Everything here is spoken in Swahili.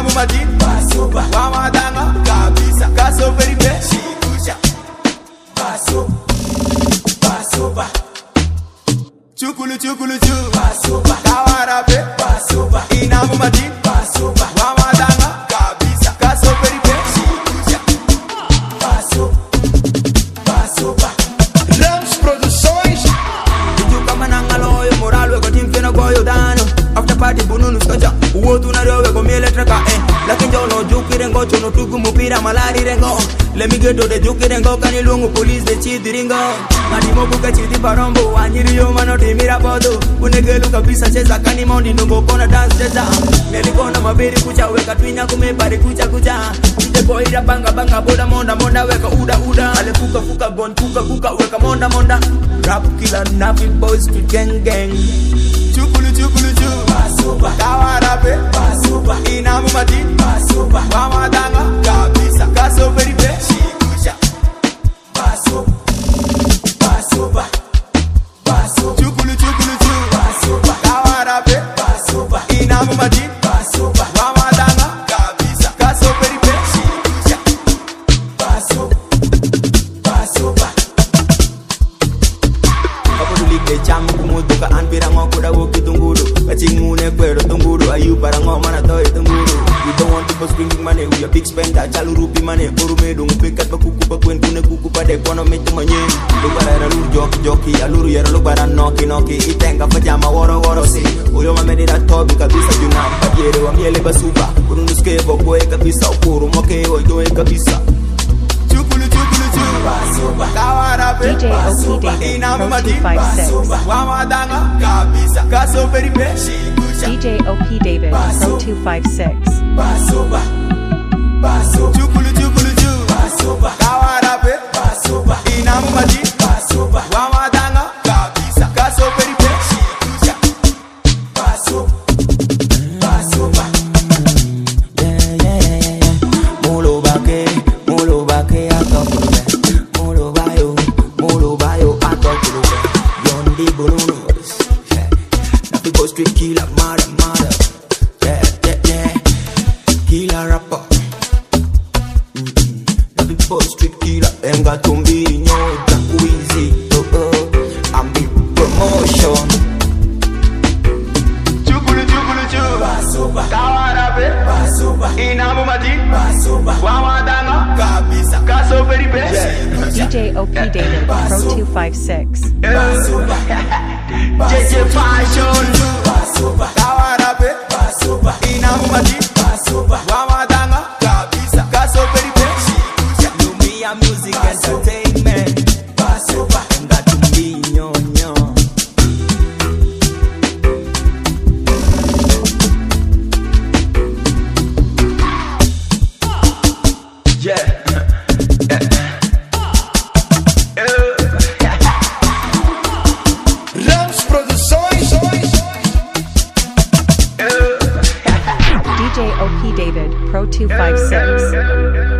Inamumati Basoba Wamadanga Kabisa Kaso very best Shikusha Baso Basoba Chukulu chukulu chu Basoba Kawarabe Basoba Inamumati Basoba Wamadanga Kabisa Kaso very best Shikusha Baso Basoba Rams Produções. Tuju kama nangaloyo moral weko timfena goyo dano. After party bununu skocha uotu na ryo weko miele traka Lakin jono juki rengo chono tugu mupira malari rengo. Let me get to the juki rengo kani lungu police de chidi ringo. Mani mobu ka chidi parombo Anjiri yo mano di mirabodo. Unegelu kabisa cheza kani mondi nungo kona dance cheza. Nelikona mabiri kucha weka twinya kumepari kucha kucha. Ije koira banga banga boda monda monda weka uda uda. Ale fuka fuka gon fuka fuka weka monda monda. Rap killer nafi boys street gang gang. Chukulu chukulu chu Basoba Kawarabe Basoba Inamumati Basoba Wamadanga Kabisa Kaso very best Shikusha Baso Basoba Baso Chukulu chukulu chu Basoba Kawarabe Basoba Inamumati Basoba Wamadanga Kabisa Kaso very best Shikusha Baso Basoba Kapodulike chamu kumutuka anpirango kuda woki tunguru Kachingune kwero tunguru ayu parango mana toy tunguru You don't want people spending money we a big spender chalu rupi money Orume dungu pikat bakuku bakwen kune kuku pade kono metu manye Lubara era lur joki joki aluru yera lubara noki noki Itenga pajama woro woro si Uyo mamedi na tobi kabisa junam Padiere wa miele basuba Urunuske bokoe kabisa ukuru moke oidoe kabisa Chukulu chukulu chukulu Basoba Kawarabe DJ OP David Inamumati Pro 256 Basoba Wamadanga Kabisa Kaso very best Shikusha DJ OP David Pro 256 Basoba Baso Chukulu chukulu chukulu Basoba Kawarabe Basoba Inamumati Basoba Wamadanga Kabisa Kaso very best Shikusha Baso Basoba Yeah yeah yeah yeah Mulo bake atokulume Mulo bayo atokulume Yondi bulunus Nafi go street killer mada mada Yeah yeah yeah Killer rapper Nafi go street killer Enga tumbi nyoda kuizi I'm big promotion Chukulu chukulu chukulu Basoba Kawarabe Basoba Inamumati Basoba Wamadanga Kabisa Kaso very best DJ OP David Pro 256 Basoba JJ Fashion Basoba Kawarabe Basoba Inamumati Basoba Wamadanga Kabisa Kaso very best Lumia Music Entertainment Basoba Ngatumbi nyonyo Yeah Rams Produções. DJ OP David Pro 256